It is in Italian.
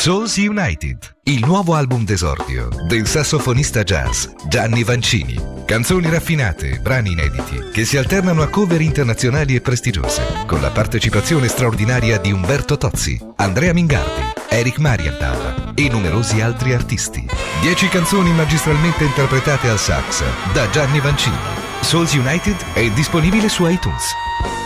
Souls United, il nuovo album d'esordio del sassofonista jazz Gianni Vancini. Canzoni raffinate, brani inediti che si alternano a cover internazionali e prestigiose, con la partecipazione straordinaria di Umberto Tozzi, Andrea Mingardi, Eric Marienthal e numerosi altri artisti. 10 canzoni magistralmente interpretate al sax da Gianni Vancini. Souls United è disponibile su iTunes.